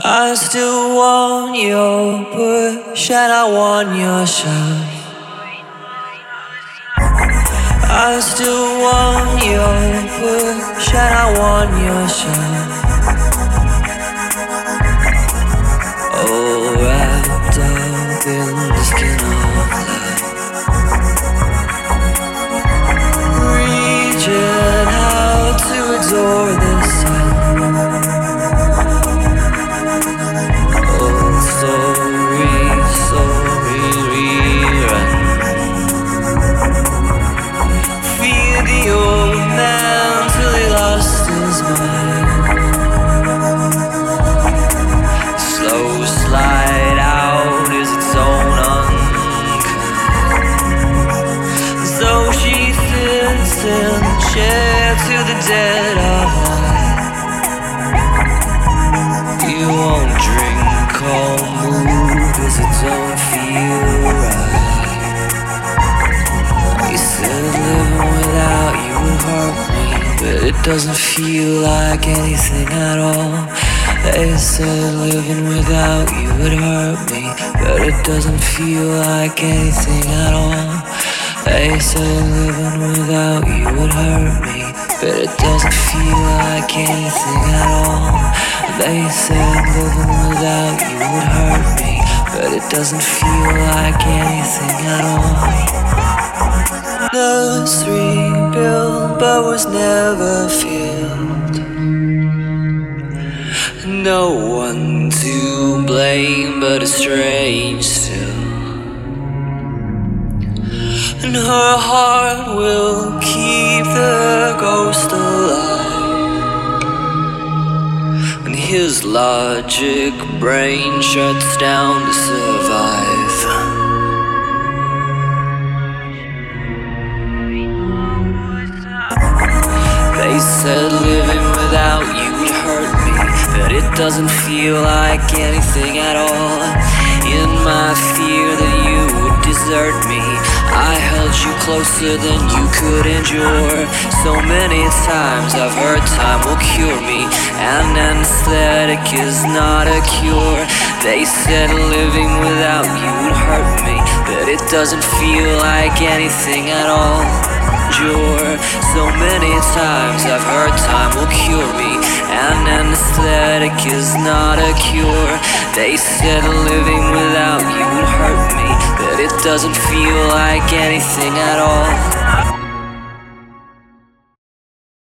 I still want your push and I want your shove. I still want your push and I want your shove. Oh, wrapped up in the skin of love, reaching out to adore the sun. Oh, sorry, rerun. Feed the old man till he lost his mind. Slow slide out is its own unkind. So she sits in the chair to the dead of night. You won't drink or move cause it don't feel right. You said living without you would hurt me, but it doesn't feel like anything at all. They said living without you would hurt me, but it doesn't feel like anything at all. They said living without you would hurt me, but it doesn't feel like anything at all. They said living without you would hurt me, but it doesn't feel like anything at all. Nursery built but was never filled. No one to blame but a strange still. And her heart will keep the ghost alive, and his logic brain shuts down to survive. They said living without you would hurt me, but it doesn't feel like anything at all. In my fear that you would desert me, I held you closer than you could endure. So many times I've heard time will cure me, and anesthetic is not a cure. They said living without you would hurt me, but it doesn't feel like anything at all. So many times I've heard time will cure me, and anesthetic is not a cure. They said living without you would hurt me, but it doesn't feel like anything at all.